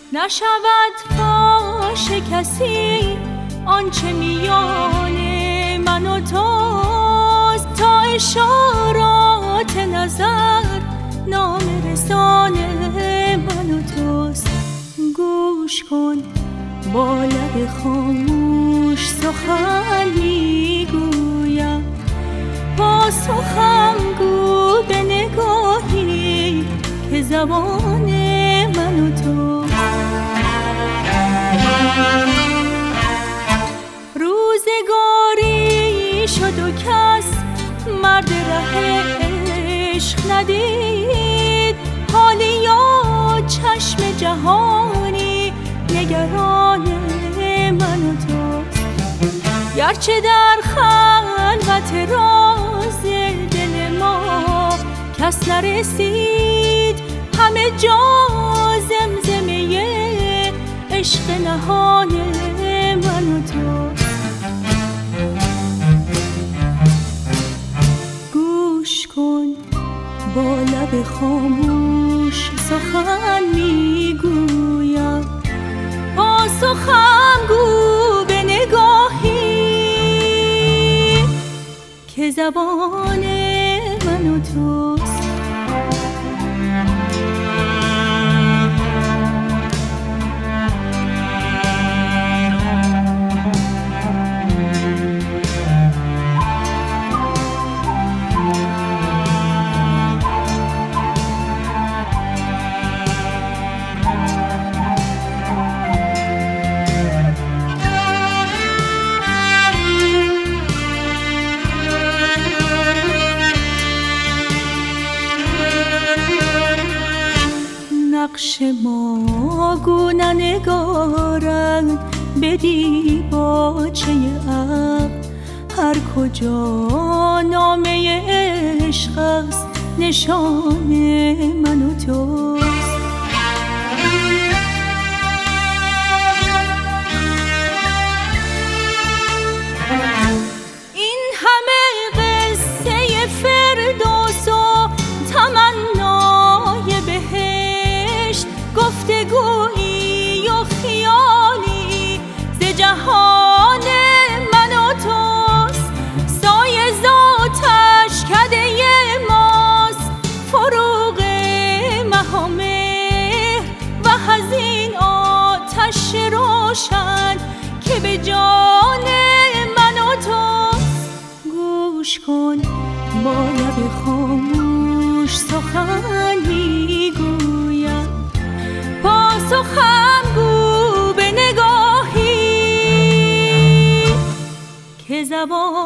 نشود فاش کسی آنچه میان من و توست، تا اشارات نظر نام رسان من و توست. گوش کن با لب خاموش سخن میگویم، پاسخم گو به نگاهی که زبان من و توست. روزگاری شد و کس مرد ره عشق ندید، حالی یا چشم جهانی نگران من و توست. گرچه در خلوت راز دل ما کس نرسید، همه جا زمزمه عشق نهان من و توست. گوش کن با لب خاموش سخن میگویم، پاسخم گو به نگاهی که زبان من و توست. نقش ما گو ننگارند به دیباچه عقل، هر کجا نامه عشق است نشان من و توست. این همه قصه فردوس و تمنای بهشت، گفتگویی و خیالی ز جهان من و توست. سایه ذاتش کده ماست، فروغ مهامه و حزین آتش روشن که به جان من و توست. گوش کن با لب خاموش سخن میگویم، پاسخم گو به نگاهی که زبان